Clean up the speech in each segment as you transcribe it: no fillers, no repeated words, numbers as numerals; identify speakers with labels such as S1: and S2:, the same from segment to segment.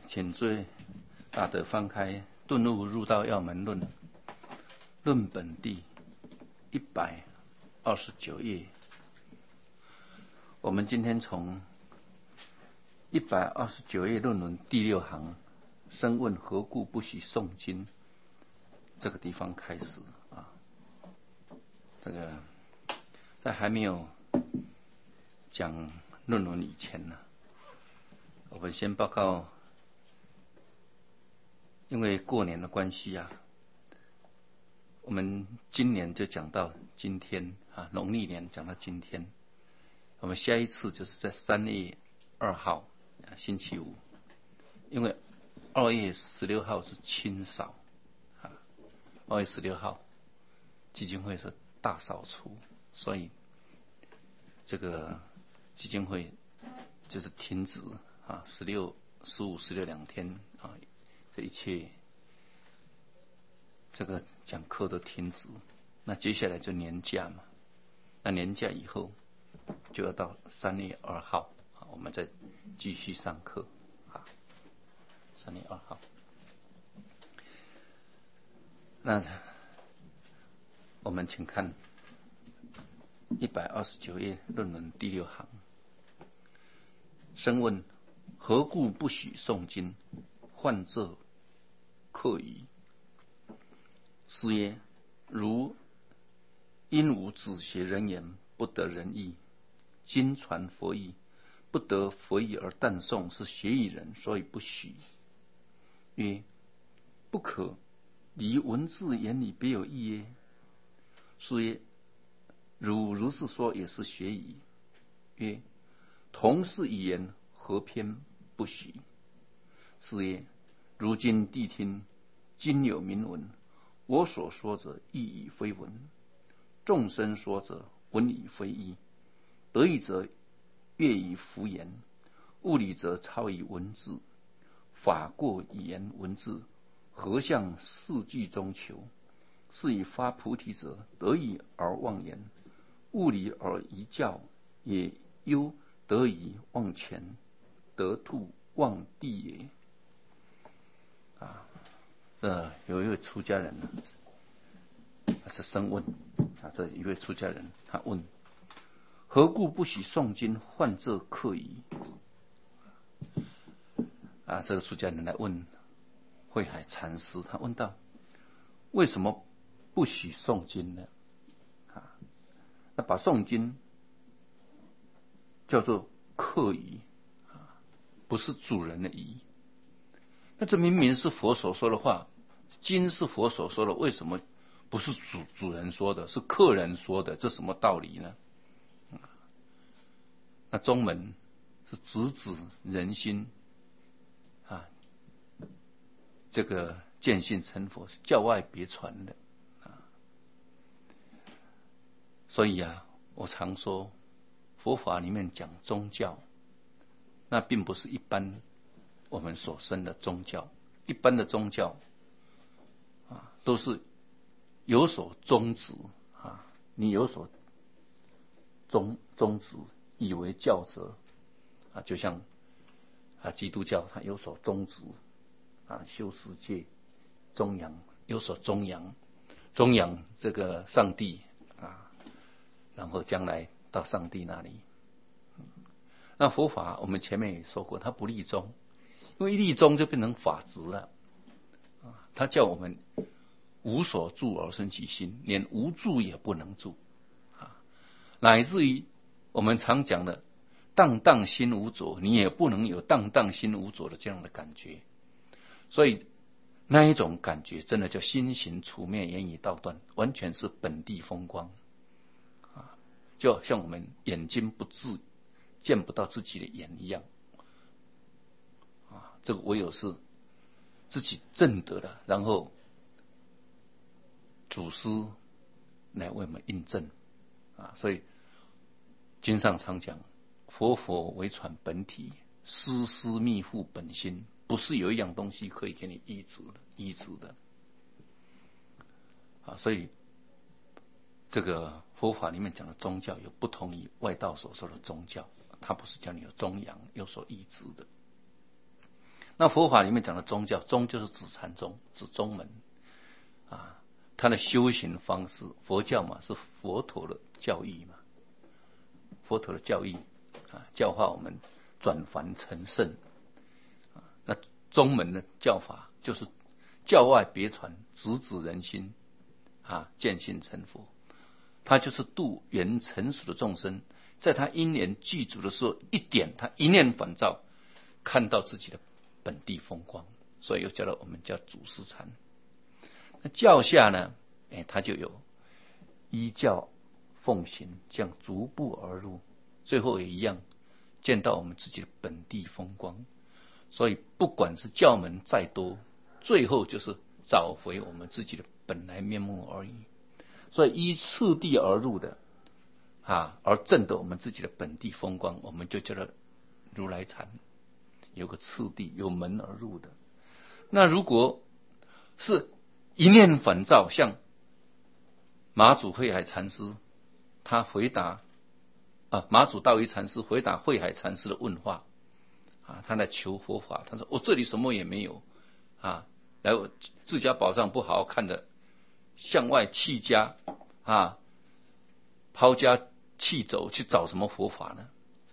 S1: 请最大德翻开《顿悟入道要门论》论本第129页。我们今天从129页论文第6行“生问何故不许诵经”这个地方开始啊。这个在还没有讲论文以前呢，我们先报告，因为过年的关系啊，我们今年就讲到今天啊，农历年讲到今天，我们下一次就是在3月2号星期五，因为2月16号是清扫啊，2月16号基金会是大扫除，所以这个基金会就是停止啊，16、15、16两天啊，这一切这个讲课都停止。那接下来就年假嘛，那年假以后就要到3月2号啊，我们再继续上课啊。3月2号，那我们请看129页论文第6行。生问何故不许诵经？患这客语。师曰：如因无子学人言，不得人意；经传佛意，不得佛意而但诵，是学语人，所以不许。曰：不可离文字言语别有意耶？师曰：如是说也是学语。曰：同是语言，何偏不许？是曰：如今谛听，今有明文，我所说者意语非文，众生说者文语非义。得意者悦于敷言，物理则超于文字。法过语言文字，何向四句中求？是以发菩提者，得意而忘言，物理而一教，也忧得以忘前，得度忘地也。啊，这有一位出家人呢，是生问啊，这一位出家人他问：何故不许诵经？患这客语。啊，这个出家人来问慧海禅师，他问道：为什么不许诵经呢？啊，那把诵经叫做客语啊，不是主人的语。那这明明是佛所说的话，经是佛所说的，为什么不是主人说的，是客人说的？这什么道理呢？那宗门是直指人心啊，这个见性成佛是教外别传的啊。所以啊，我常说佛法里面讲宗教，那并不是一般我们所生的宗教。一般的宗教啊，都是有所宗旨啊，你有所宗旨，以为教则啊，就像啊基督教它有所宗旨啊，修世界，宗扬有所宗扬这个上帝啊，然后将来到上帝那里。那佛法我们前面也说过，它不立宗，因为一立宗就变成法执了啊。它叫我们无所住而生其心，连无住也不能住啊，乃至于我们常讲的荡荡心无着，你也不能有荡荡心无着的这样的感觉。所以那一种感觉真的叫心行处灭，言语道断，完全是本地风光啊，就像我们眼睛不治，见不到自己的眼一样啊，这个唯有是自己证得了，然后祖师来为我们印证啊。所以经上常讲，佛佛为传本体，丝丝密付本心，不是有一样东西可以给你医治的啊。所以这个佛法里面讲的宗教有不同于外道所说的宗教，它不是叫你有宗扬有所医治的。 那佛法里面讲的宗教，宗就是指禅宗，指宗门啊。它的修行方式，佛教嘛是佛陀的教义嘛，佛陀的教义啊，教化我们转凡成圣啊。那宗门的教法就是教外别传，直指人心啊，见性成佛。他就是度缘成熟的众生，在他因缘具足的时候，他一念反照，看到自己的本地风光，所以又叫我们叫祖师禅。那教下呢，他就有依教奉行，这样逐步而入，最后也一样见到我们自己的本地风光。所以不管是教门再多，最后就是找回我们自己的本来面目而已。所以依次第而入的而证得我们自己的本地风光，我们就叫做如来禅，有个次第，有门而入的。那如果是一念反照，像马祖慧海禅师，他回答马祖道一禅师回答慧海禅师的问话他来求佛法，他说我这里什么也没有来我自家宝藏不好好看的，向外弃家抛家弃走，去找什么佛法呢？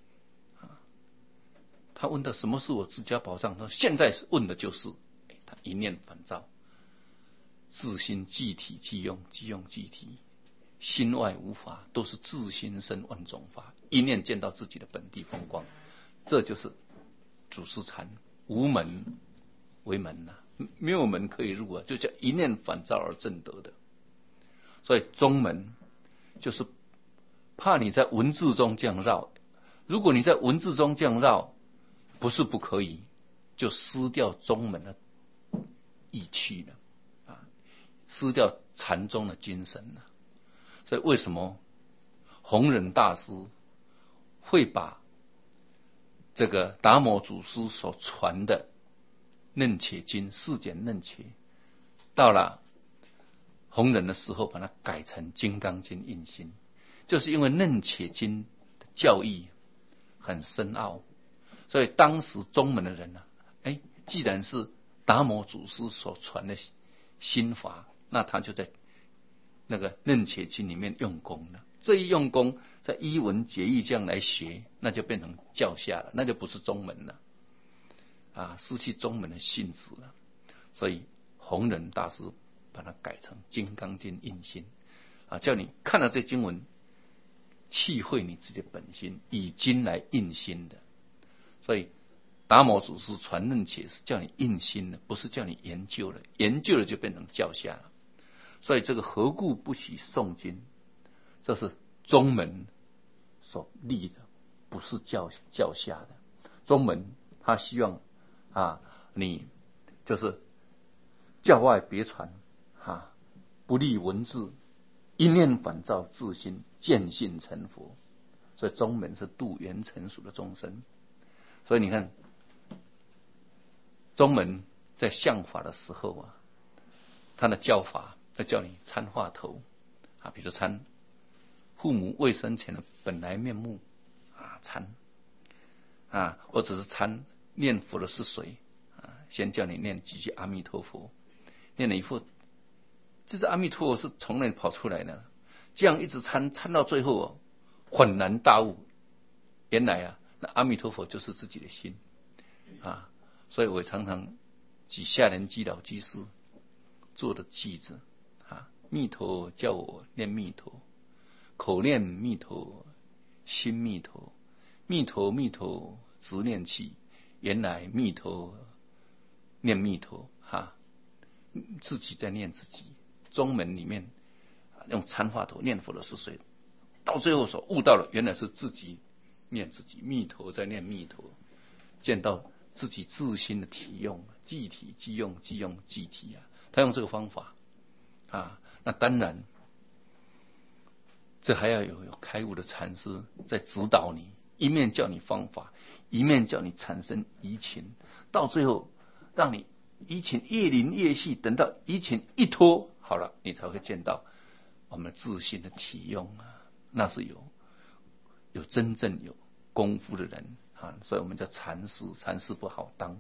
S1: 他问的什么是我自家宝藏？他现在问的就是他一念反照，自心即体即用，即用即体，心外无法，都是自心生万种法，一念见到自己的本地风光，这就是祖师禅，无门为门没有门可以入就叫一念反照而证得的。所以宗门就是怕你在文字中这样绕，如果你在文字中这样绕，不是不可以，就失掉宗门的意趣了失掉禅宗的精神了。所以为什么弘忍大师会把这个达摩祖师所传的楞伽经四简楞伽，到了弘忍的时候把它改成金刚经印心，就是因为楞伽经的教义很深奥，所以当时宗门的人既然是达摩祖师所传的心法，那他就在那个楞伽经里面用功了。这一用功，在依文解义这样来学，那就变成教下了，那就不是宗门了失去宗门的性质了。所以弘忍大师把它改成金刚经印心叫你看到这经文，契会你自己的本心，以经来印心的。所以达摩祖师传楞伽是叫你印心的，不是叫你研究了，研究了就变成教下了。所以这个何故不许诵经，这是宗门所立的，不是教下的。宗门他希望你就是教外别传不立文字，一念反照自心，见性成佛。所以宗门是度缘成熟的众生。所以你看宗门在相法的时候他的教法要叫你参话头比如参父母未生前的本来面目参或者是参念佛的是谁先叫你念几句阿弥陀佛，念了以后，这是阿弥陀佛是从哪里跑出来的？这样一直参到最后恍然大悟，原来那阿弥陀佛就是自己的心所以我常常举下人基老居士做的句子弥陀叫我念弥陀，口念弥陀，心弥陀，弥陀弥陀直念气，原来弥陀念弥陀自己在念自己。宗门里面用参话头念佛的是谁？到最后所悟到了，原来是自己念自己，弥陀在念弥陀，见到自己自心的体用，即体即用，即用即体他用这个方法那当然这还要有开悟的禅师在指导你，一面叫你方法，一面叫你产生疑情，到最后让你疑情越临越细，等到疑情一脱好了，你才会见到我们自信的体用那是有真正有功夫的人所以我们叫禅师，禅师不好当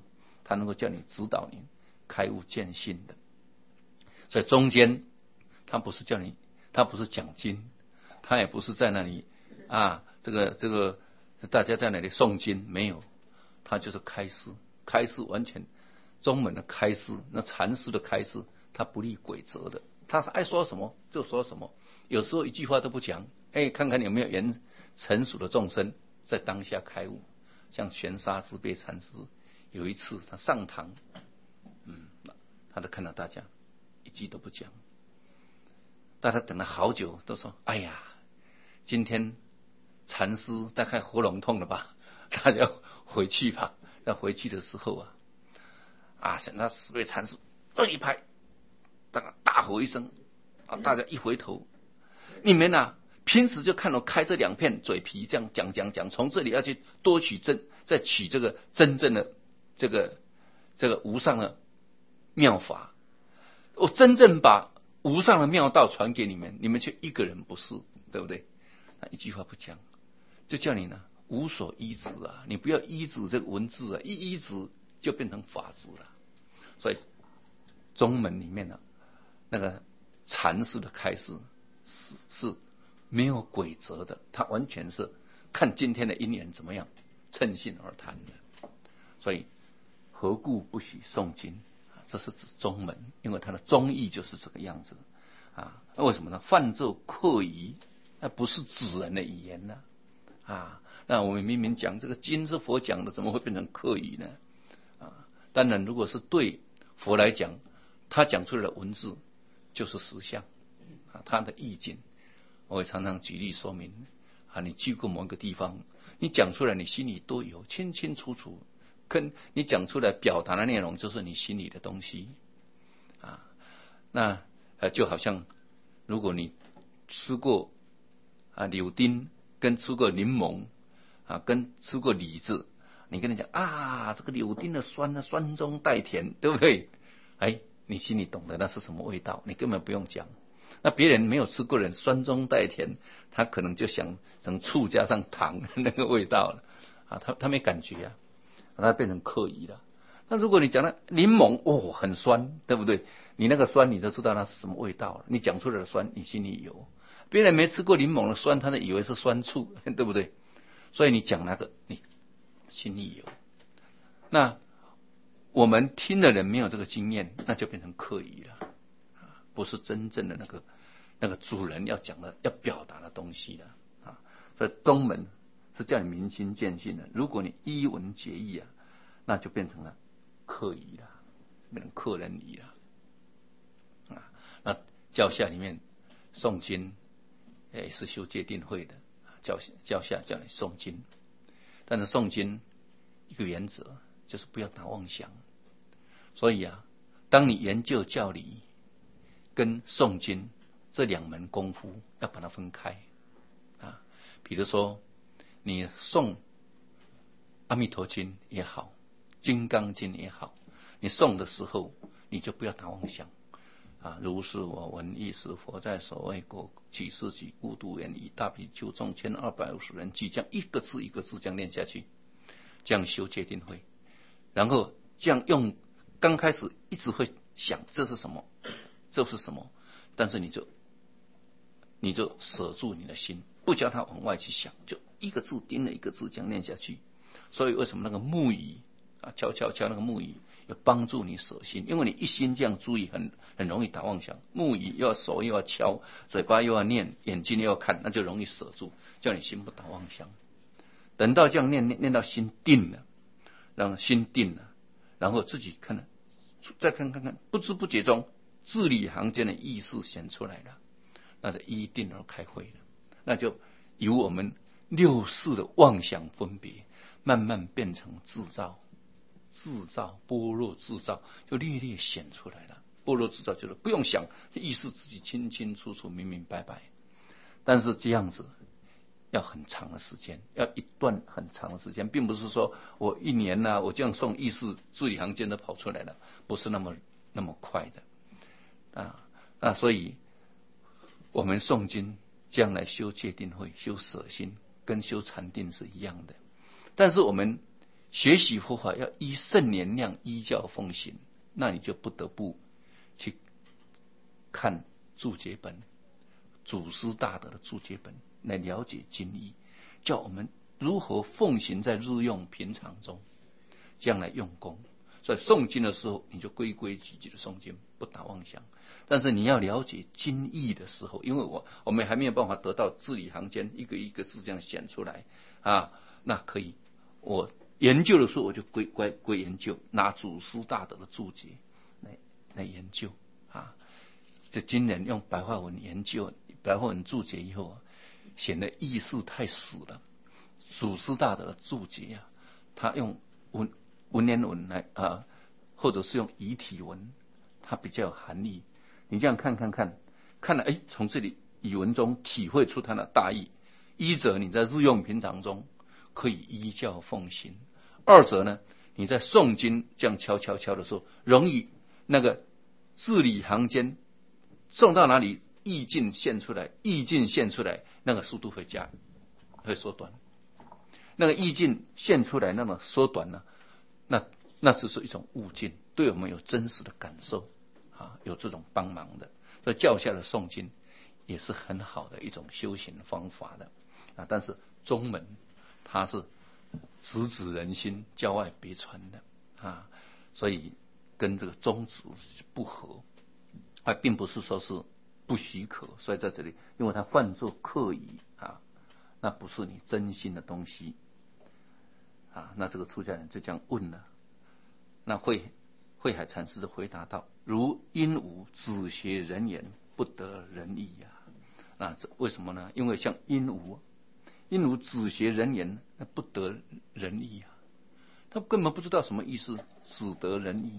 S1: 他能够叫你指导你开悟见性的。所以中间他不是叫你，他不是讲经，他也不是在那里这个大家在那里诵经，没有，他就是开示，完全中门的开示，那禅师的开示，他不立规则的，他爱说什么就说什么，有时候一句话都不讲，看看有没有缘成熟的众生在当下开悟。像玄沙师辈禅师有一次他上堂，他都看到大家一句都不讲，大家等了好久都说，哎呀，今天禅师大概喉咙痛了吧，大家回去吧。要回去的时候玄沙师辈禅师顿一拍，大吼一声，大家一回头，你们平时就看我开这两片嘴皮这样讲，从这里要去多取再取这个真正的这个无上的妙法，我真正把无上的妙道传给你们，你们却一个人不是，对不对？一句话不讲，就叫你无所依止你不要依止这个文字一依止就变成法执了。所以中门里面那个禅师的开示是没有规则的，他完全是看今天的因缘怎么样，趁兴而谈的。所以何故不许诵经，这是指中门，因为它的宗义就是这个样子那为什么呢？泛奏客语，那不是指人的语言那我们明明讲这个经是佛讲的，怎么会变成客语呢？当然如果是对佛来讲，他讲出来的文字就是实相他的意境。我会常常举例说明你去过某一个地方，你讲出来你心里都有清清楚楚，跟你讲出来表达的内容就是你心里的东西那就好像如果你吃过柳丁跟吃过柠檬跟吃过李子，你跟他讲这个柳丁的酸酸中带甜，对不对？你心里懂得那是什么味道，你根本不用讲。那别人没有吃过的人，酸中带甜，他可能就想成醋加上糖那个味道了他没感觉他变成客语了。那如果你讲了柠檬很酸，对不对？你那个酸你就知道那是什么味道了，你讲出来的酸你心里有，别人没吃过柠檬的酸，他就以为是酸醋，对不对？所以你讲那个你心里有，那我们听的人没有这个经验，那就变成客语了不是真正的那个主人要讲的要表达的东西了所以中门是叫你明心见性的，如果你依文解义那就变成了客语了，变成客人语了那教下里面诵经也是修戒定慧的，教下叫你诵经，但是诵经一个原则就是不要打妄想。所以当你研究教理跟诵经这两门功夫要把它分开比如说你诵阿弥陀经也好，金刚经也好，你诵的时候你就不要打妄想如是我闻，亦是佛在所谓国，几世纪孤独言以大比丘众1250人俱，这样一个字一个字这样念下去，这样修戒定慧，然后这样用，刚开始一直会想这是什么，这是什么，但是你就舍住你的心，不叫它往外去想，就一个字盯了一个字这样念下去。所以为什么那个木鱼敲那个木鱼有帮助你舍心，因为你一心这样注意很容易打妄想，木鱼又要手又要敲，嘴巴又要念，眼睛又要看，那就容易舍住，叫你心不打妄想。等到这样念到心定了，让心定了，然后自己看了再看，不知不觉中字里行间的意识显出来了，那是依定而开慧了，那就由我们六识的妄想分别慢慢变成制造般若制造，就略略显出来了。般若制造就是不用想，意识自己清清楚楚明明白白。但是这样子要很长的时间，要一段很长的时间，并不是说我一年我这样诵意识字里行间都跑出来了，不是那么快的所以我们诵经将来修戒定慧、修舍心跟修禅定是一样的。但是我们学习佛法要依圣言量依教奉行，那你就不得不去看注解本，祖师大德的注解本来了解经义，叫我们如何奉行在日用平常中，这样来用功。所以诵经的时候，你就规规矩矩的诵经，不打妄想。但是你要了解经义的时候，因为我们还没有办法得到字里行间一个一个字这样显出来啊，那可以，我研究的时候我就归研究，拿祖师大德的注解来研究啊。这今年用白话文研究，白话文注解以后，显得意思太死了。祖师大德的注解啊，他用文言文来或者是用遗体文，它比较有含义。你这样看了，从这里语文中体会出它的大意。一者你在日用平常中可以依教奉行；二者呢，你在诵经这样敲的时候，容易那个字里行间诵到哪里，意境现出来，那个速度会缩短。那个意境现出来，那么缩短呢？那只是一种悟境，对我们有真实的感受啊，有这种帮忙的。所以教下的诵经也是很好的一种修行方法的啊。但是宗门它是直指人心，教外别传的啊，所以跟这个宗旨不合，并不是说是不许可。所以在这里，因为它换作客语啊，那不是你真心的东西啊。那这个出家人就这样问了。那慧海禅师就回答道：如鹦鹉只学人言，不得人意啊。那这为什么呢？因为像鹦鹉只学人言，那不得人意啊，他根本不知道什么意思，只得人意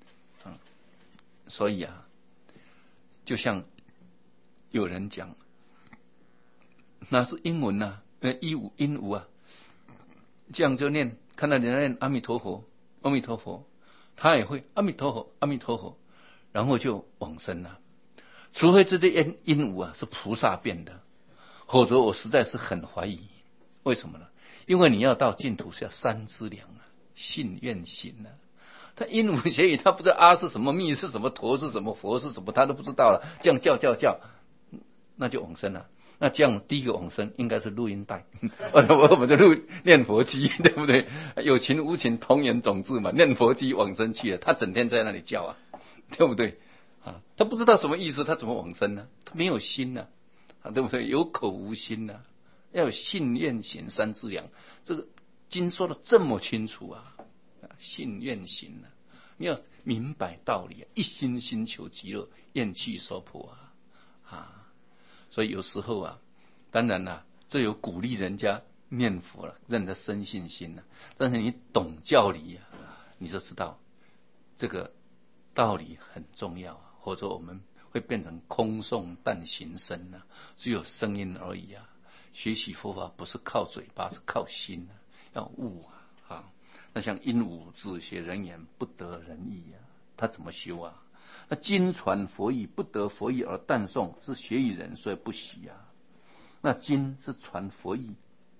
S1: 所以啊，就像有人讲，那是英文啊，鹦鹉啊，这样就念，看到人家念阿弥陀佛，他也会阿弥陀佛，然后就往生了。除非这些鹦鹉啊是菩萨变的，否则我实在是很怀疑。为什么呢？因为你要到净土是要三资粮啊，信愿行啊。他鹦鹉学语，他不知道阿是什么，密是什么，陀是什么，佛是什么，他都不知道了。这样叫，那就往生了。那这样第一个往生应该是录音带，我们就念佛机，对不对？有情无情同源种智嘛，念佛机往生去了，他整天在那里叫啊，对不对啊？他不知道什么意思，他怎么往生呢？他没有心呢对不对？有口无心呢要有信愿行三资粮。这个经说的这么清楚啊，信愿行你要明白道理一心心求极乐，愿去娑婆所以有时候啊，当然啦，这有鼓励人家念佛了，让人家生信心了。但是你懂教理你就知道这个道理很重要或者我们会变成空诵但行深只有声音而已学习佛法不是靠嘴巴，是靠心要悟那像鹦鹉只学人言，不得人意他怎么修那经传佛意，不得佛意而但诵，是学语人，所以不许那经是传佛意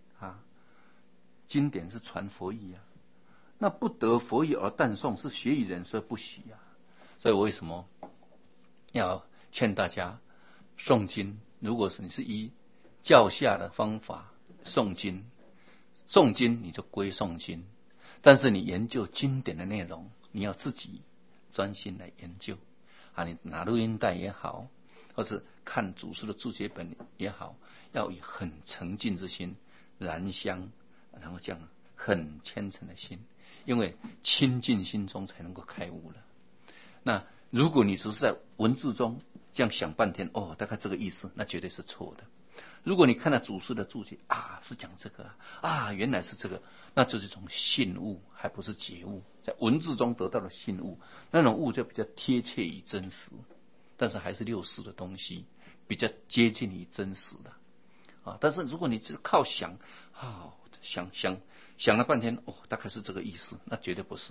S1: 经典是传佛意那不得佛意而但诵，是学语人，所以不许所以为什么要劝大家诵经？如果是你是依教下的方法诵经你就归诵经，但是你研究经典的内容，你要自己专心来研究你拿录音带也好，或是看祖师的注解本也好，要以很沉静之心燃香，然后这样很虔诚的心，因为清净心中才能够开悟了。那如果你只是在文字中这样想半天大概这个意思，那绝对是错的。如果你看到祖师的注解是讲这个原来是这个，那就是一种信悟，还不是觉悟。在文字中得到的信悟，那种悟就比较贴切于真实，但是还是六识的东西，比较接近于真实的但是如果你只是靠想想了半天大概是这个意思，那绝对不是。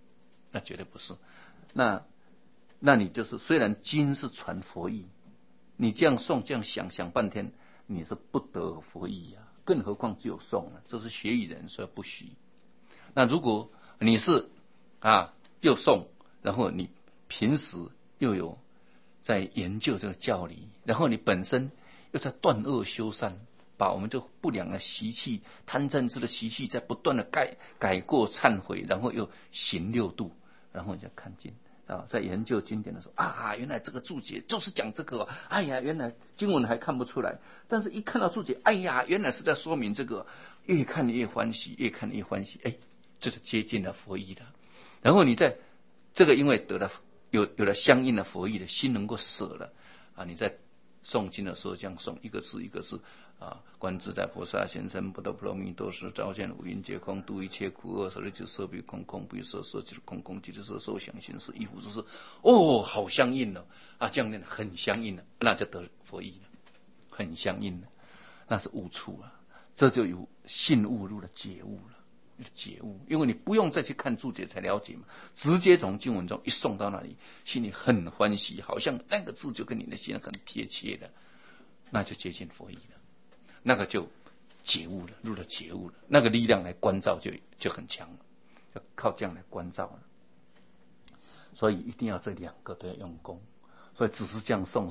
S1: 那你就是虽然经是传佛意，你这样诵这样想半天，你是不得佛意更何况只有诵这是学语人，所以不许。 那如果你是又诵，然后你平时又有在研究这个教理，然后你本身又在断恶修善，把我们这不良的习气、贪嗔痴的习气在不断的改过忏悔，然后又行六度，然后你就看见在研究经典的时候原来这个注解就是讲这个，哎呀，原来经文还看不出来，但是一看到注解，哎呀，原来是在说明这个，越看越欢喜，越看越欢喜，这就接近了佛意了。然后你在这个因为得了有了相应的佛意的心能够舍了你在诵经的时候这样诵，一个字一个字观自在菩萨行深不得波罗蜜多时，照见五蕴皆空，度一切苦厄，舍利子色比空，空不异色，色即是空，空即是色，受想行识亦复如是。好相应了这样念很相应了，那就得佛意了，很相应了，那是悟处了，这就有信悟入了解悟了。解悟，因为你不用再去看注解才了解嘛，直接从经文中一送到那里，心里很欢喜，好像那个字就跟你的心很贴切的，那就接近佛意了，那个就解悟了，入了解悟了，那个力量来关照就很强了，就靠这样来关照了。所以一定要这两个都要用功，所以只是这样送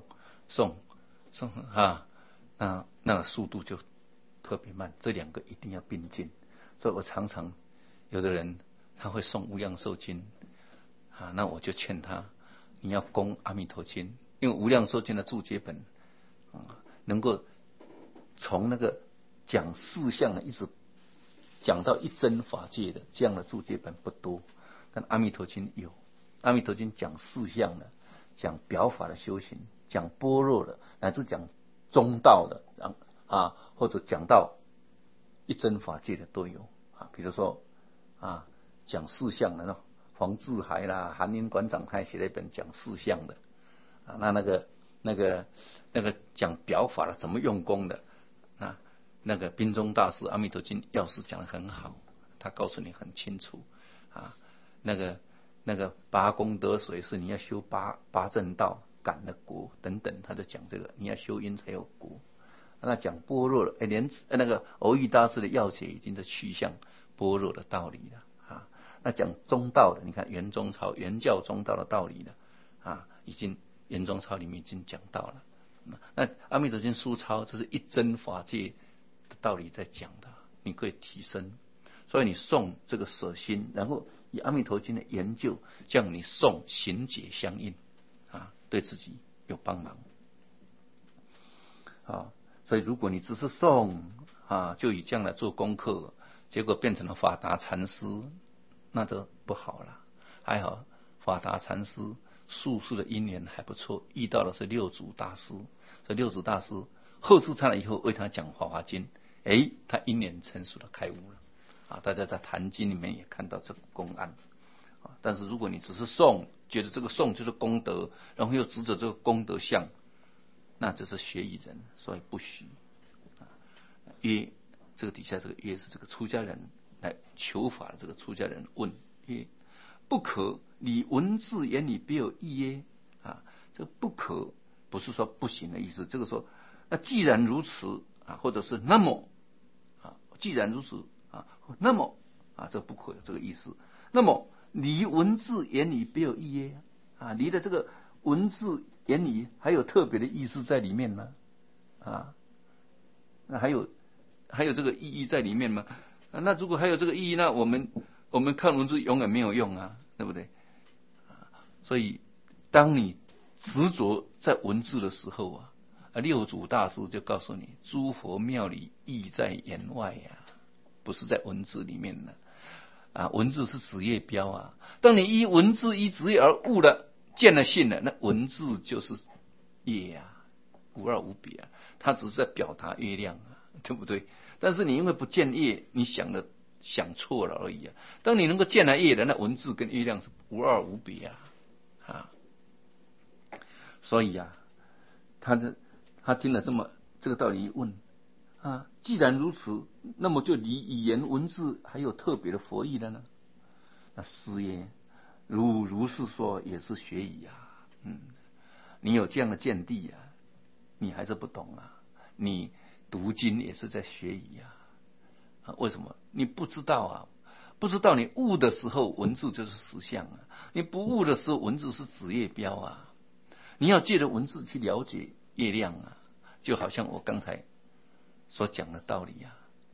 S1: 那个速度就特别慢，这两个一定要并进。所以我常常有的人他会诵无量寿经那我就劝他，你要攻阿弥陀经，因为无量寿经的注解本能够从那个讲四相一直讲到一真法界的这样的注解本不多，但阿弥陀经有。阿弥陀经讲四相的，讲表法的修行，讲般若的，乃至讲中道的或者讲到一真法界的都有比如说讲四相的黄志海啦、韩林馆长他写了一本讲四相的那个讲表法的怎么用功的那个宾中大师阿弥陀经要是讲得很好，他告诉你很清楚那个八功德水是你要修八正道感的果等等，他就讲这个你要修因才有果。那讲般若了连那个蕅益大师的要解已经在去向般若的道理了那讲中道的，你看圆中抄圆教中道的道理了已经圆中抄里面已经讲到了。那阿弥陀经书抄这是一真法界的道理在讲的，你可以提升。所以你诵这个舍心，然后以阿弥陀经的研究，这样你诵行解相应对自己有帮忙所以如果你只是诵就以这样来做功课，结果变成了法达禅师，那就不好了。还好法达禅师术士的因缘还不错，遇到的是六祖大师，这六祖大师后世上来以后为他讲法华经，他因缘成熟的开悟了大家在坛经里面也看到这个公案但是如果你只是诵，觉得这个诵就是功德，然后又执着这个功德相，那就是学艺人，所以不许约这个底下这个约是这个出家人来求法的这个出家人问约不可理文字言语别有异耶这不可不是说不行的意思，这个说那既然如此或者是那么既然如此那么这不可有这个意思。那么离文字言语别有异耶离的这个文字言语还有特别的意思在里面呢那还有这个意义在里面吗那如果还有这个意义，那我们看文字永远没有用对不对所以当你执着在文字的时候六祖大师就告诉你，诸佛妙理意在言外不是在文字里面的文字是指业标当你依文字依指业而悟了见了信了，那文字就是业无二无别它只是在表达月亮对不对？但是你因为不见业，你想错了而已当你能够见了业的，那文字跟月亮是无二无别所以他听了这个道理一问既然如此，那么就离语言文字还有特别的佛意了呢？那师爷如是说也是学语你有这样的见地你还是不懂你读经也是在学语为什么？你不知道不知道你悟的时候，文字就是实相啊；你不悟的时候，文字是指月标啊。你要借着文字去了解月亮啊，就好像我刚才所讲的道理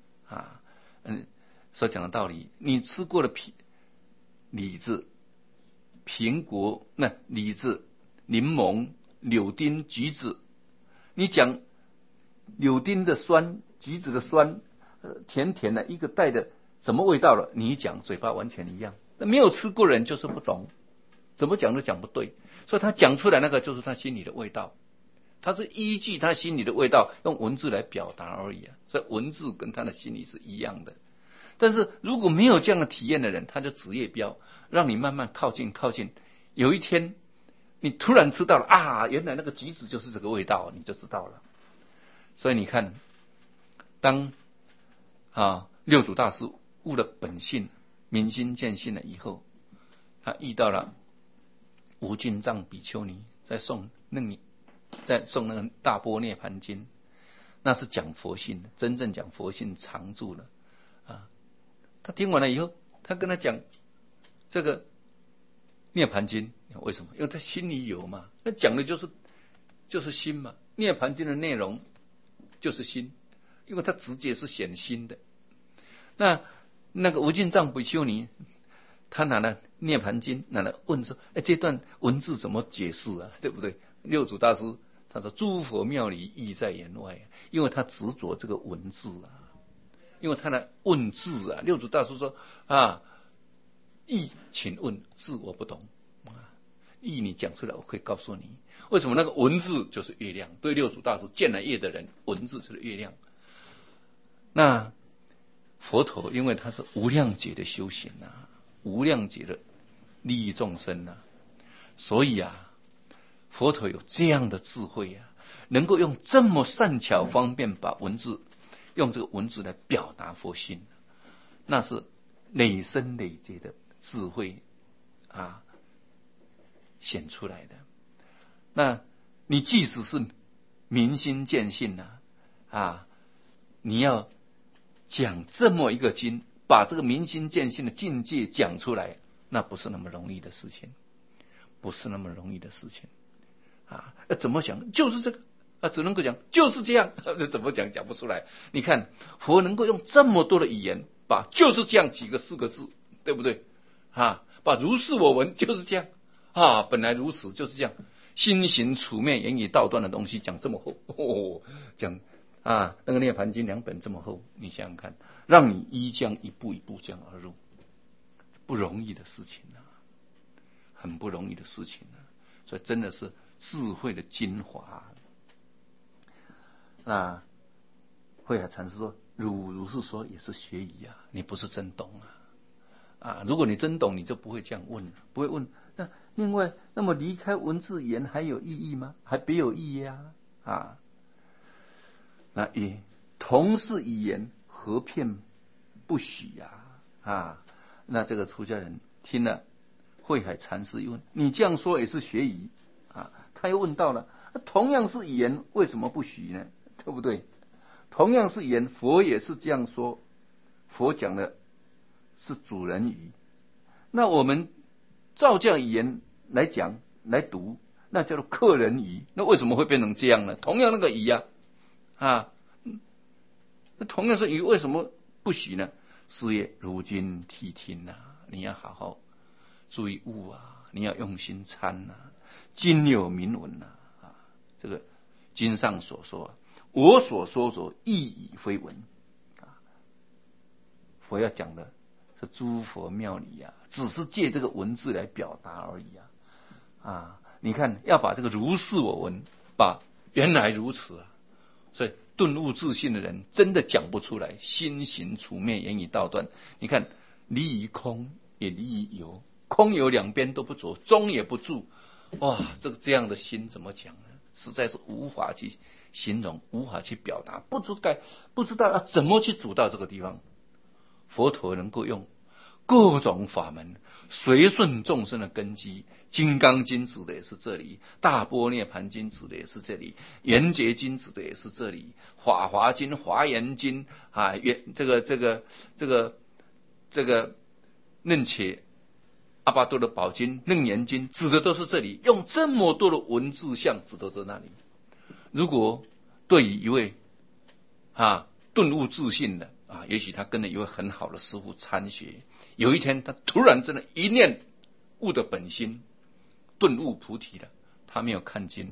S1: 所讲的道理，你吃过的李子、苹果、李子、柠檬、柳丁、橘子，你讲柳丁的酸，橘子的酸，甜甜的，一个带的什么味道了？你讲嘴巴完全一样，那没有吃过人就是不懂，怎么讲都讲不对，所以他讲出来那个就是他心里的味道，他是依据他心里的味道用文字来表达而已啊，所以文字跟他的心里是一样的。但是如果没有这样的体验的人，他就指月标，让你慢慢靠近，有一天你突然知道了啊，原来那个橘子就是这个味道，你就知道了。所以你看，当六祖大师悟了本性，明心见性了以后，他遇到了无尽藏比丘尼在诵那个大般涅盘经，那是讲佛性的，真正讲佛性常住了啊。他听完了以后，他跟他讲这个涅盘经，为什么？因为他心里有嘛，那讲的就是心嘛。涅盘经的内容就是心，因为他直接是显心的。那个无尽藏比丘尼，他拿了涅盘经，拿来问说：这段文字怎么解释啊？对不对？六祖大师他说：诸佛妙理意在言外，因为他执着这个文字啊，因为他的问字啊。六祖大师说义请问，字我不懂义你讲出来我可以告诉你为什么。那个文字就是月亮，对六祖大师见了月的人，文字就是月亮。那佛陀因为他是无量劫的修行无量劫的利益众生所以佛陀有这样的智慧能够用这么善巧方便把文字用这个文字来表达佛性，那是累生累劫的智慧显出来的。那你即使是明心见性你要讲这么一个经，把这个明心见性的境界讲出来，那不是那么容易的事情，不是那么容易的事情怎么讲？就是这个只能够讲就是这样，怎么讲不出来。你看佛能够用这么多的语言，把就是这样4个字，对不对把如是我闻就是这样本来如此就是这样，心行处灭言语道断的东西讲这么厚讲那个涅盘经2本这么厚，你想想看，让你这样一步一步这样而入，不容易的事情很不容易的事情所以真的是智慧的精华。那慧海禅师说：如是说也是学疑你不是真懂如果你真懂，你就不会这样问，不会问。那另外，那么离开文字言还有意义吗？还别有意义那也同是语言，何骗不许那这个出家人听了慧海禅师一问，你这样说也是学疑他又问到了，同样是语言，为什么不许呢？对不对？同样是语言，佛也是这样说，佛讲的是主人语，那我们照这样语言来讲来读，那叫做客人语，那为什么会变成这样呢？同样那个语那同样是语，为什么不许呢？是也如今谛听你要好好注意悟你要用心参经有明文这个经上所说我所说者意已非文佛要讲的是诸佛妙理只是借这个文字来表达而已你看要把这个如是我闻，把原来如此所以顿悟自信的人真的讲不出来，心行处灭言语道断。你看离于空也离于有，空有两边都不着，中也不住，这样的心怎么讲呢？实在是无法去形容，无法去表达，不知道要怎么去走到这个地方。佛陀能够用各种法门随顺众生的根基，金刚经指的也是这里，大般涅盘经指的也是这里，圆觉经指的也是这里，华华经、华严经这个楞且阿巴多的宝经、楞严经指的都是这里，用这么多的文字像指的在那里。如果对于一位顿悟自信的也许他跟了一位很好的师父参学，有一天他突然真的一念悟的本心，顿悟菩提了，他没有看经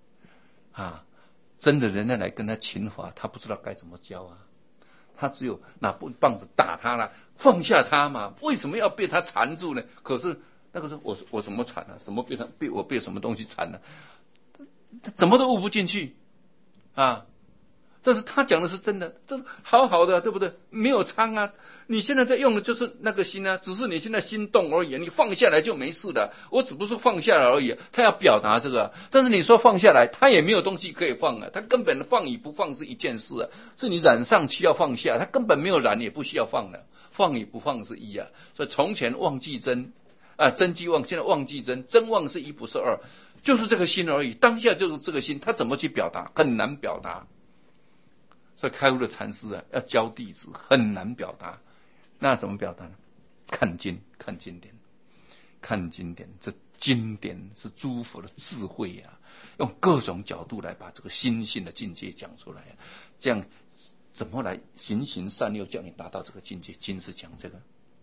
S1: 真的人家来跟他请法，他不知道该怎么教他只有拿棒子打他了，放下他嘛，为什么要被他缠住呢？可是那个时候我怎么缠什么被什么东西缠他怎么都悟不进去但是他讲的是真的，这是好好的，对不对？没有参你现在在用的就是那个心只是你现在心动而已，你放下来就没事了。我只不是放下来而已，他要表达这个但是你说放下来，他也没有东西可以放他根本放与不放是一件事是你染上需要放下，他根本没有染也不需要放了，放与不放是一所以从前忘记真真即忘，现在忘记真，真忘是一不是二，就是这个心而已，当下就是这个心，他怎么去表达？很难表达。所以开悟的禅师要教弟子很难表达，那怎么表达呢？看经典，看经典，这经典是诸佛的智慧用各种角度来把这个心性的境界讲出来这样怎么来循循善诱，叫你达到这个境界？经是讲这个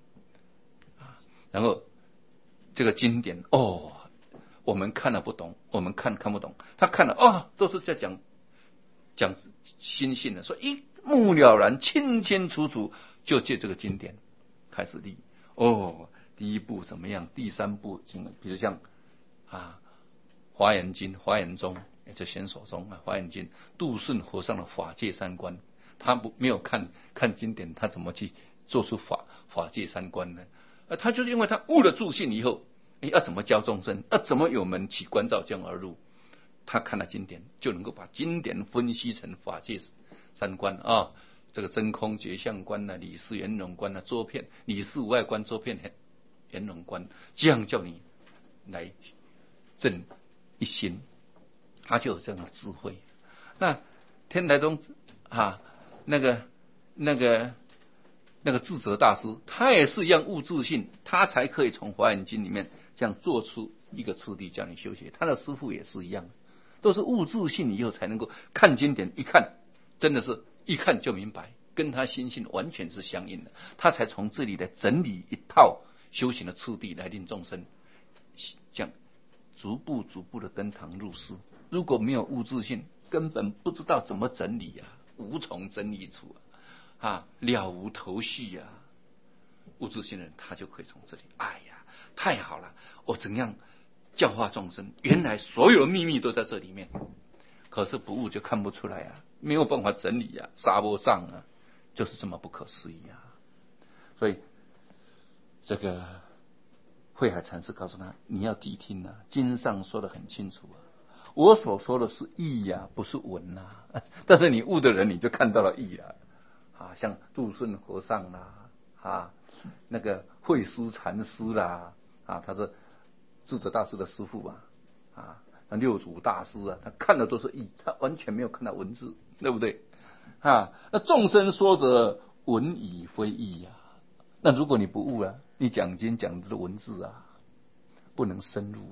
S1: 然后这个经典我们看了不懂，我们看不懂，他看了都是在讲心性的，说一目了然，清清楚楚，就借这个经典开始立第一步怎么样？第三步比如像华严经、华严宗，就显手中华严经，杜顺和尚的法界三观，他没有看经典，他怎么去做出法界三观呢？他就是因为他悟了自性以后，要怎么教众生？要怎么有门起观照将而入？他看了经典，就能够把经典分析成法界三观这个真空觉相观理事圆融观周遍理事无碍观周遍圆融观，这样叫你来正一心，他就有这样的智慧。那天台宗那个智者大师，他也是一样悟自性，他才可以从华严经里面这样做出一个次第叫你修学。他的师父也是一样，都是悟自性以后才能够看经典，一看真的是一看就明白，跟他心性完全是相应的，他才从这里来整理一套修行的次第来令众生这样逐步的登堂入室。如果没有悟自性，根本不知道怎么整理无从整理出了无头绪悟自性的人，他就可以从这里太好了，我怎样教化众生，原来所有的秘密都在这里面。可是不悟就看不出来没有办法整理沙波障就是这么不可思议所以这个慧海禅师告诉他，你要谛听经上说得很清楚我所说的是义不是文但是你悟的人，你就看到了义像杜顺和尚那个慧思禅师他是智者大师的师父那六祖大师他看的都是义，他完全没有看到文字，对不对那众生说着文以非义那如果你不悟你讲经讲的文字不能深入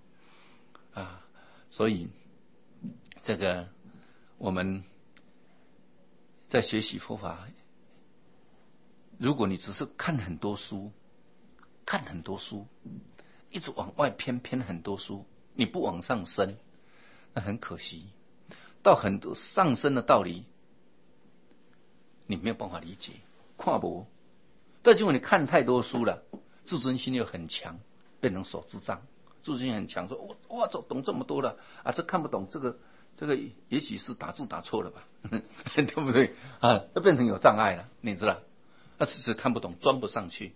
S1: 所以这个我们在学习佛法，如果你只是看很多书，一直往外偏很多书，你不往上升，那很可惜。到很多上升的道理，你没有办法理解，看不。但如果你看太多书了，自尊心又很强，变成手智障。自尊心很强，说我懂这么多了这看不懂，这个也许是打字打错了吧，对不对就变成有障碍了，你知道？那只是看不懂，装不上去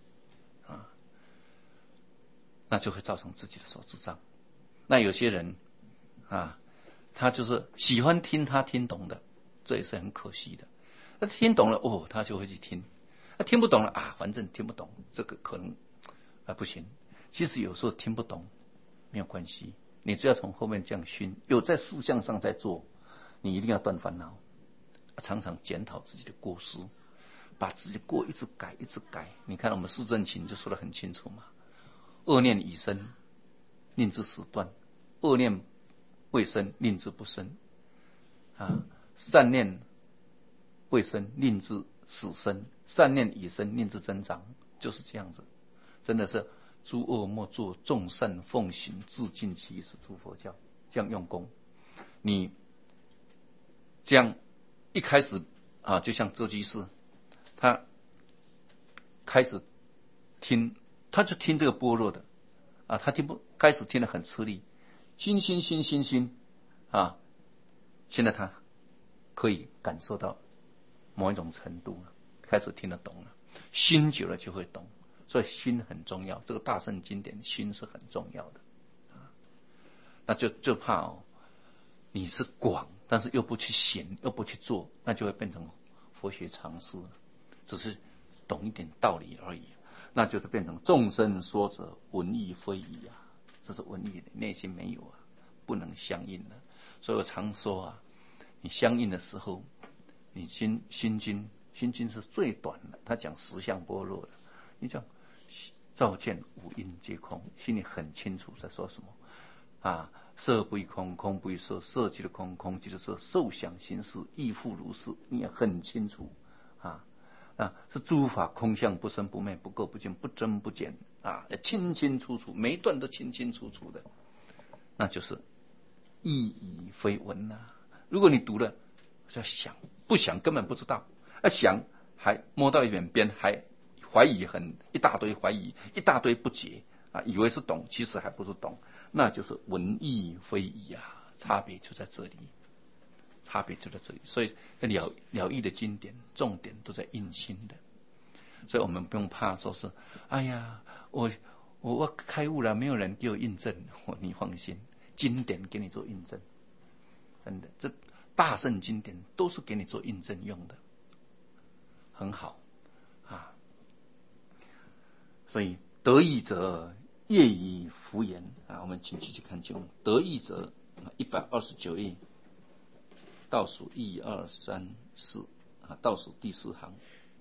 S1: 那就会造成自己的手智障。那有些人他就是喜欢听他听懂的，这也是很可惜的。他听懂了他就会去听，他听不懂了反正听不懂，这个可能不行。其实有时候听不懂没有关系，你只要从后面这样熏，有在事项上在做，你一定要断烦恼，常常检讨自己的过失， 把自己过一直改一直改。你看我们四正勤就说得很清楚嘛，恶念已生，令之始断；恶念未生，令之不生。善念未生，令之始生；善念已生，令之增长。就是这样子，真的是诸恶莫作，众善奉行，自尽其实诸佛教。这样用功，你这样一开始就像周居士，他开始听，他就听这个般若的他开始听得很吃力，心现在他可以感受到某一种程度了，开始听得懂了，心久了就会懂，所以心很重要。这个大乘经典，心是很重要的那就怕你是广，但是又不去行，又不去做，那就会变成佛学常识了，只是懂一点道理而已，那就是变成众生说者文义非义这是文义的，内心没有不能相应了。所以我常说你相应的时候，你心经是最短的，他讲实相般若的，你讲照见五阴皆空，心里很清楚在说什么色不异空，空不异色，色即是空，空即是色，受想行识亦复如是，你也很清楚是诸法空相，不生不灭，不垢不净，不增不减清清楚楚，每一段都清清楚楚的，那就是意义非文如果你读了就想，不想根本不知道，想还摸到一点边，还怀疑一大堆怀疑，一大堆不解以为是懂，其实还不是懂，那就是文义非义差别就在这里，所以了义的经典重点都在印心的，所以我们不用怕说是哎呀我开悟了，没有人给我印证，你放心，经典给你做印证，真的，这大圣经典都是给你做印证用的，很好所以得义者业以福言我们请继续看经文。得义者129页倒数1、2、3、4倒数第4行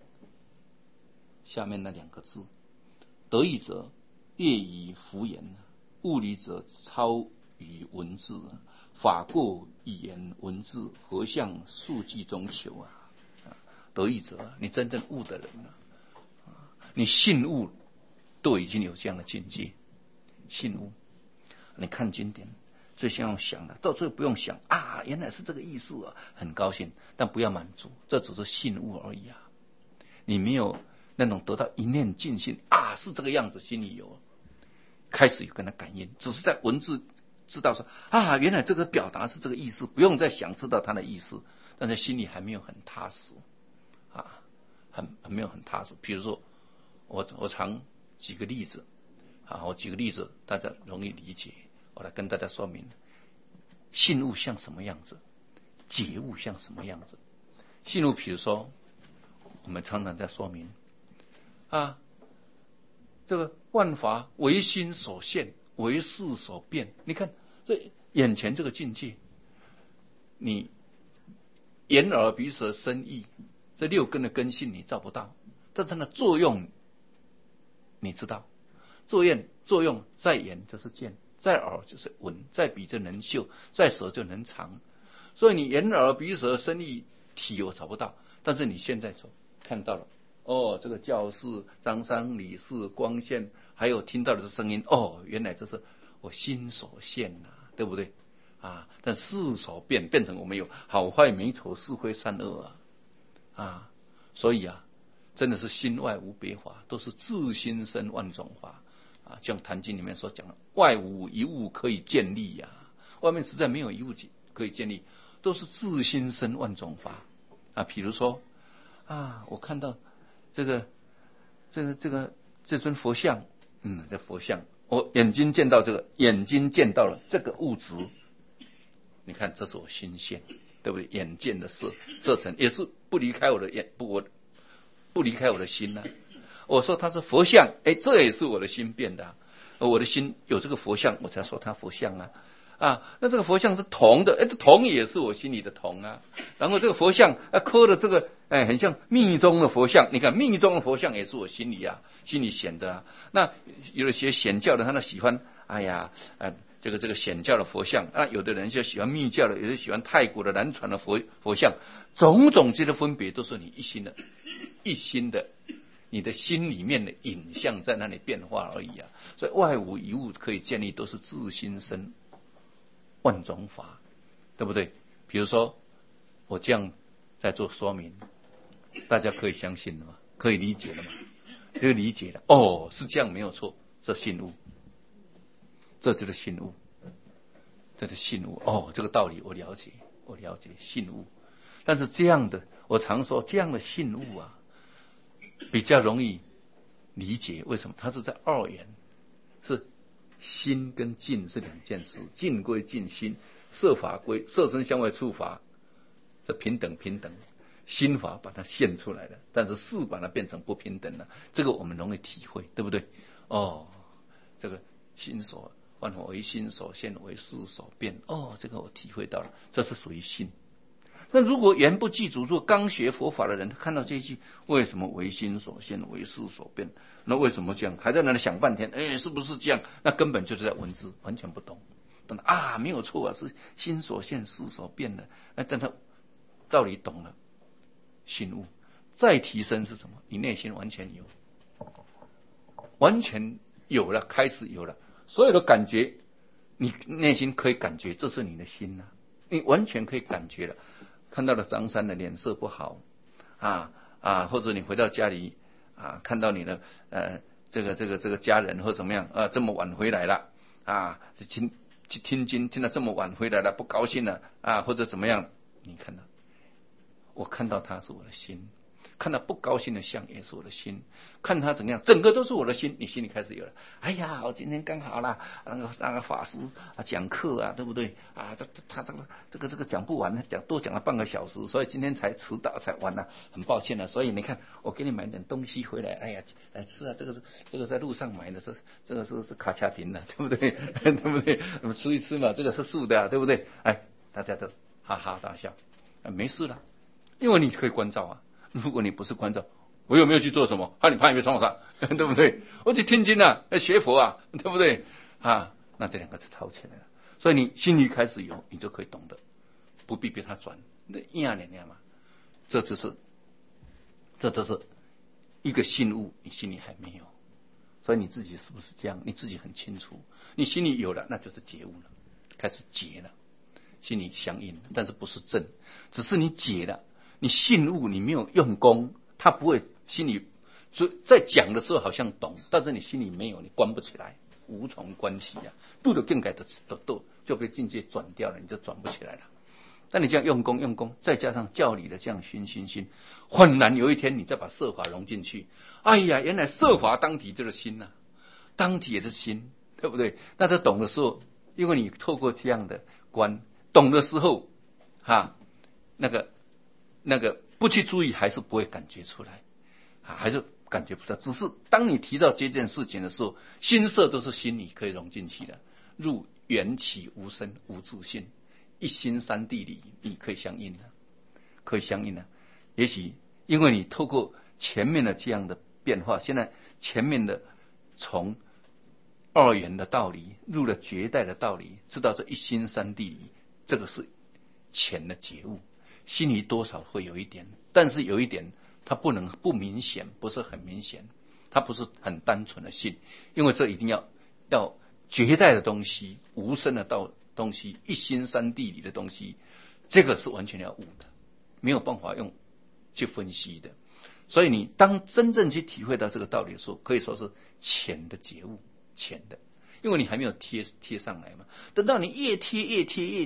S1: 下面那2个字，得义者业以福言，物理者超于文字，法过语言文字，合向数记中求得义者，你真正悟的人你信悟都已经有这样的境界，信悟，你看经典最先要想的，到最后不用想原来是这个意思很高兴，但不要满足，这只是信悟而已你没有那种得到一念尽性是这个样子，心里有开始有跟他感应，只是在文字知道说原来这个表达是这个意思，不用再想知道他的意思，但是心里还没有很踏实很没有很踏实。比如说我常举个例子我举个例子大家容易理解，我来跟大家说明信悟像什么样子，觉悟像什么样子。信悟比如说我们常常在说明这个万法唯心所现，唯识所变。你看这眼前这个境界，你眼耳鼻舌身意这6根的根性你照不到，但它的作用你知道，作用在眼就是见，在耳就是闻，在鼻就能嗅，在舌就能尝。所以你眼耳鼻舌身意体我找不到，但是你现在所看到了这个教室张三李四光线，还有听到的声音原来这是我心所现对不对但事所变成我们有好坏美丑是非善恶所以真的是心外无别法，都是自心生万种法像《坛经》里面所讲的，外无一物可以建立外面实在没有一物可以建立，都是自心生万种法比如说我看到这尊佛像这佛像，我眼睛见到眼睛见到了这个物质，你看这是我心现，对不对？眼见的色尘也是不离开我的眼，不离开我的心我说它是佛像，这也是我的心变的我的心有这个佛像，我才说它佛像啊，那这个佛像是铜的，这铜也是我心里的铜啊。然后这个佛像刻的这个很像密宗的佛像，你看密宗的佛像也是我心里显的啊。那有的些显教的，他喜欢这个显教的佛像啊，有的人就喜欢密教的，有的喜欢太古的南传的佛像，种种这些分别都是你一心的你的心里面的影像在那里变化而已啊。所以外无一物可以建立，都是自心生万种法，对不对？比如说我这样在做说明，大家可以相信了吗？可以理解了吗？就理解了，哦，是这样没有错，这信悟，这就是信悟，这是信悟。哦，这个道理我了解信悟。但是这样的，我常说这样的信悟啊，比较容易理解。为什么？它是在二元，是心跟境是两件事，境归境心，色法归色身相位触法，这平等，心法把它现出来了，但是事把它变成不平等了，这个我们容易体会，对不对？哦，这个心所万法为心所现，为事所变，哦，这个我体会到了，这是属于心。那如果言不记住，如果刚学佛法的人，他看到这一句为什么为心所现，为事所变，那为什么这样，还在那里想半天，是不是这样？那根本就是在文字，完全不懂。没有错啊，是心所现，事所变的。但他道理懂了，心悟再提升是什么？你内心完全有了，开始有了所有的感觉，你内心可以感觉，这是你的心啊，你完全可以感觉了。看到了张三的脸色不好或者你回到家里看到你的这个家人或怎么样这么晚回来了去听经听到这么晚回来了，不高兴了或者怎么样，你看到我看到他是我的心，看到不高兴的相也是我的心，看他怎么样，整个都是我的心。你心里开始有了，我今天刚好啦，那个法师讲课对不对他这个讲不完，多讲了半个小时，所以今天才迟到才完了，很抱歉了。所以你看，我给你买点东西回来，来吃啊，这个在路上买的，这个是卡恰丁的，对不对？对不对？我们吃一吃嘛，这个是素的对不对？大家都哈哈大笑，没事了，因为你可以关照啊。如果你不是关照，我有没有去做什么？你怕你被冲上，对不对？我去听经学佛对不对那这两个就吵起来了。所以你心里开始有，你就可以懂得，不必被他转。那嘛，这就是一个信物，你心里还没有。所以你自己是不是这样？你自己很清楚，你心里有了，那就是觉悟了，开始解了，心里相应，但是不是正，只是你解了。你信悟，你没有用功，他不会心里在讲的时候好像懂，但是你心里没有，你关不起来，无从关起度的更改的就被境界转掉了，你就转不起来了。但你这样用功，再加上教理的这样熏，忽然有一天你再把色法融进去，原来色法当体就是心当体也是心，对不对？那在懂的时候，因为你透过这样的观，懂的时候那个不去注意，还是不会感觉出来还是感觉不到。只是当你提到这件事情的时候，心色都是心里可以融进去的，入缘起无生无自性，一心三谛里，你可以相应的。也许因为你透过前面的这样的变化，现在前面的从二元的道理入了绝代的道理，知道这一心三谛里，这个是浅的觉悟。心里多少会有一点，但是有一点它不明显，不是很明显，它不是很单纯的信，因为这一定要绝代的东西，无声的东西，一心三谛里的东西，这个是完全要悟的，没有办法用去分析的。所以你当真正去体会到这个道理的时候，可以说是浅的觉悟，浅的，因为你还没有贴上来嘛。等到你越贴，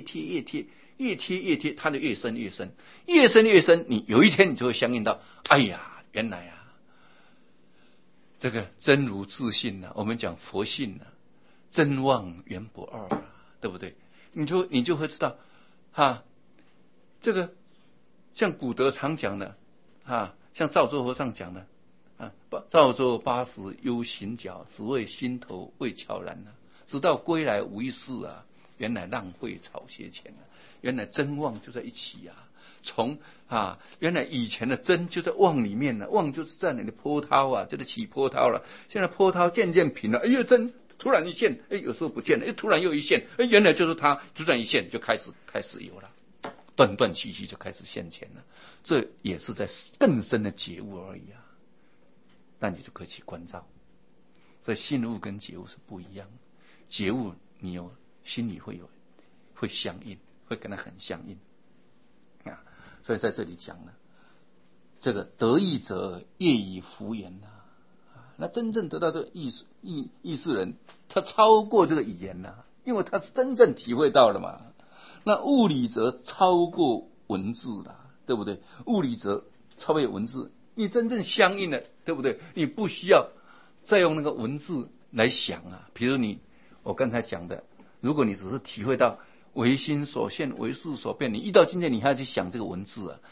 S1: 它就越深，你有一天你就会相应到，原来这个真如自信我们讲佛性真妄缘不二对不对？你就会知道这个像古德常讲的像赵州和尚讲的赵州80忧行脚，只为心头未悄然直到归来无一事原来浪费草鞋钱啊，原来真妄就在一起啊。原来以前的真就在妄里面呢，妄就是在你的波涛啊，这个起波涛了。现在波涛渐渐平了，哎呀，真突然一现，哎，有时候不见了，哎，突然又一现，哎，原来就是它，突然一现就开始有了，断断续续就开始现前了。这也是在更深的觉悟而已啊。那你就可以去关照。所以信悟跟觉悟是不一样的。觉悟你心里会相应，会跟它很相应啊。所以在这里讲呢，这个得意者业以福言呐。那真正得到这个意识人，他超过这个语言呐，因为他是真正体会到了嘛。那物理则超过文字啦，对不对？物理则超越文字，你真正相应的，对不对？你不需要再用那个文字来想啊。比如我刚才讲的，如果你只是体会到唯心所现，唯识所变，你遇到境界，你还要去想这个文字啊，